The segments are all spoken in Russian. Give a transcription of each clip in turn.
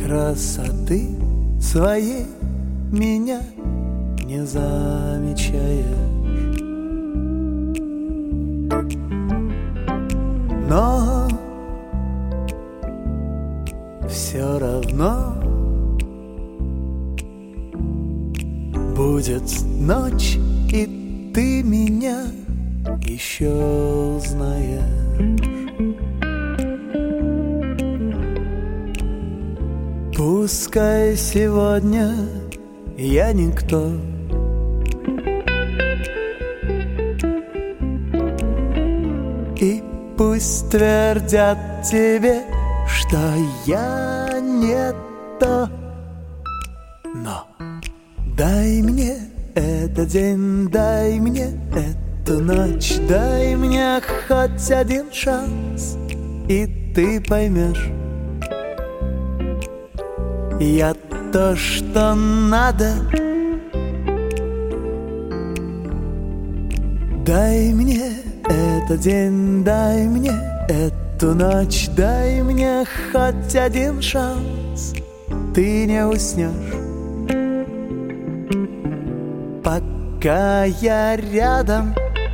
красоты своей меня не замечаешь. Но все равно будет ночь, и ты меня еще узнаешь. Пускай сегодня я никто, и пусть твердят тебе, что я не то. Но дай мне этот день, дай мне эту ночь, дай мне хоть один шанс, и ты поймешь, я то, что надо. Дай мне этот день, дай мне эту ночь, дай мне хоть один шанс, ты не уснешь, пока я рядом.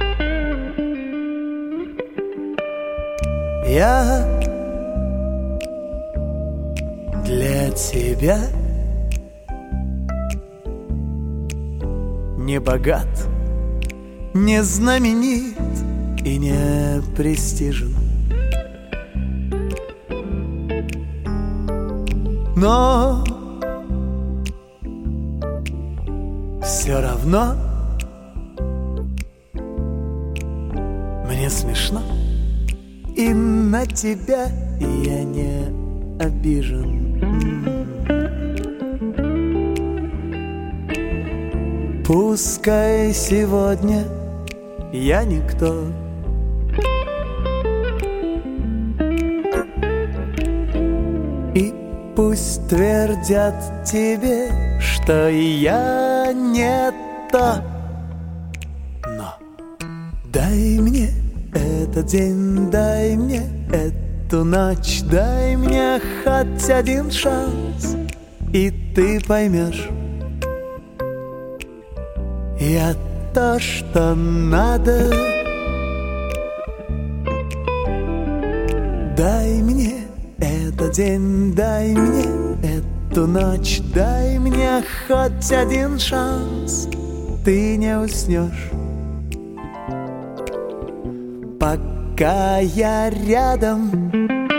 Я для тебя не богат, не знаменит и не престижен, но все равно мне смешно, и на тебя я не обижен. Пускай сегодня я никто, и пусть твердят тебе, что я не то. Но дай мне этот день, дай мне эту ночь, дай мне хоть один шанс, и ты поймешь, я то, что надо. Дай мне этот день, дай мне эту ночь, дай мне хоть один шанс, ты не уснешь, пока я рядом.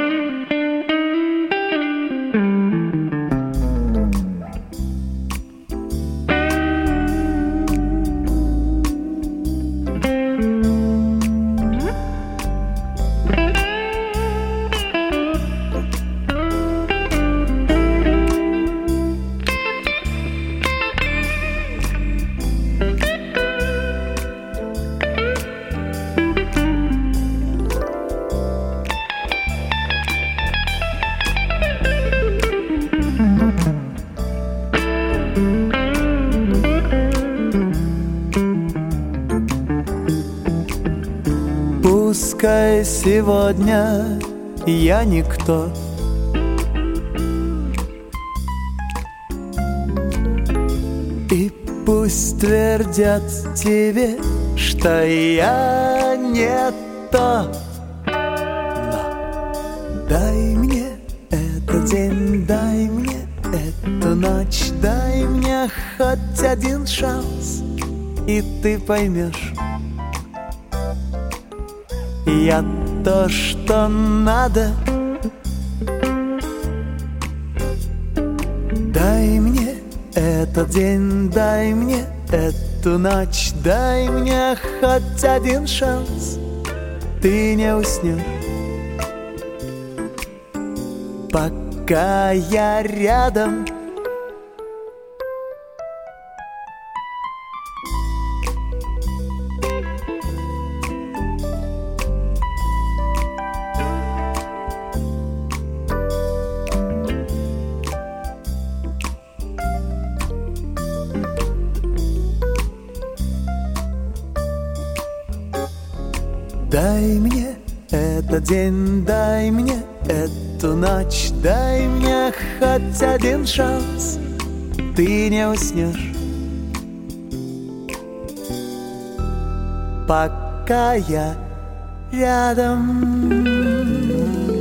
Пускай сегодня я никто, и пусть твердят тебе, что я не то. Но дай мне этот день, дай мне эту ночь, дай мне хоть один шанс, и ты поймешь, я то, что надо. Дай мне этот день, дай мне эту ночь, дай мне хоть один шанс, ты не уснешь, пока я рядом. Дай мне этот день, дай мне эту ночь, дай мне хоть один шанс. Ты не уснешь, пока я рядом.